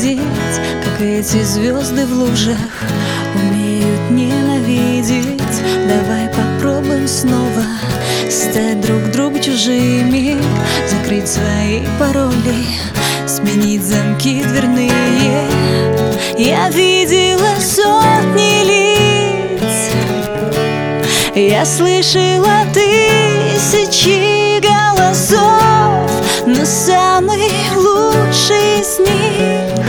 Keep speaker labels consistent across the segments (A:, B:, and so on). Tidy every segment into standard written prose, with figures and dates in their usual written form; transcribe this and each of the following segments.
A: видеть, как эти звезды в лужах умеют ненавидеть. Давай попробуем снова стать друг другу чужими, закрыть свои пароли, сменить замки дверные. Я видела сотни лиц, я слышала тысячи голосов, но самый лучший из них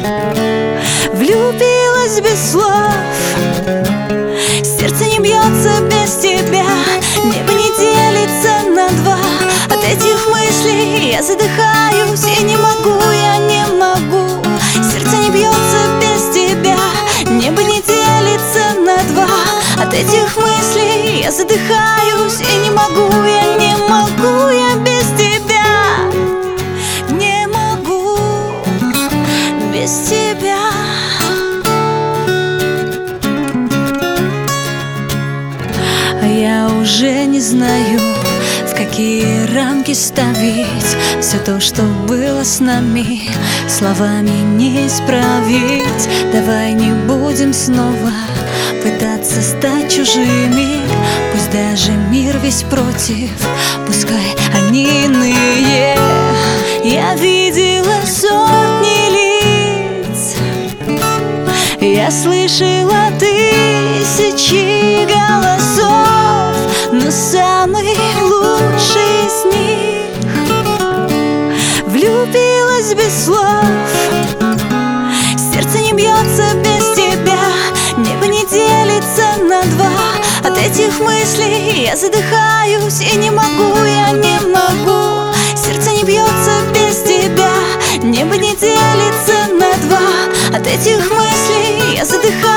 A: влюбилась без слов. Сердце не бьется без тебя, небо не делится на два. От этих мыслей я задыхаюсь и не могу, я не могу. Сердце не бьется без тебя, небо не делится на два. От этих мыслей я задыхаюсь и не могу, я не могу, я без тебя не могу, без тебя. А я уже не знаю, в какие рамки ставить все то, что было с нами, словами не исправить. Давай не будем снова пытаться стать чужими. Пусть даже мир весь против, пускай они иные. Я видела сотни лиц, я слышала тысячи голосов, но самый лучший из них влюбилась без слов. Сердце не бьется без тебя, небо не делится на два. От этих мыслей я задыхаюсь и не могу, я не могу. Сердце не бьется без тебя, небо не делится на два. От этих мыслей я задыхаюсь